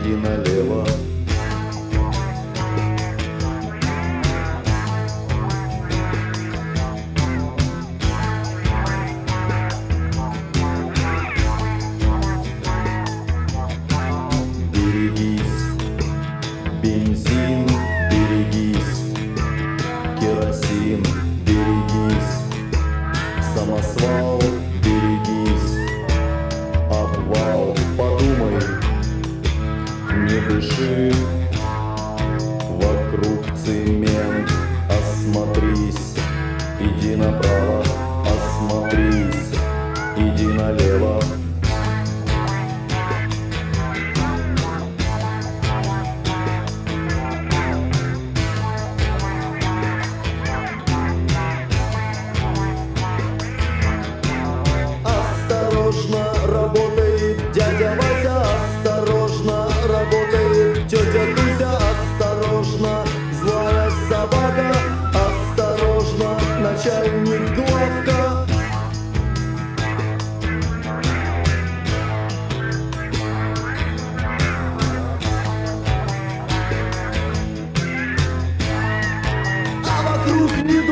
иди налево. Берегись, бензин, берегись, керосин, берегись, самосвал, берегись, обвал, подумай, не дыши, вокруг цемент, осмотрись, иди направо, осмотрись, иди налево. Осторожно работает дядя Вася, осторожно работает тетя Дуся, осторожно злая собака, осторожно начальник главка. А вокруг не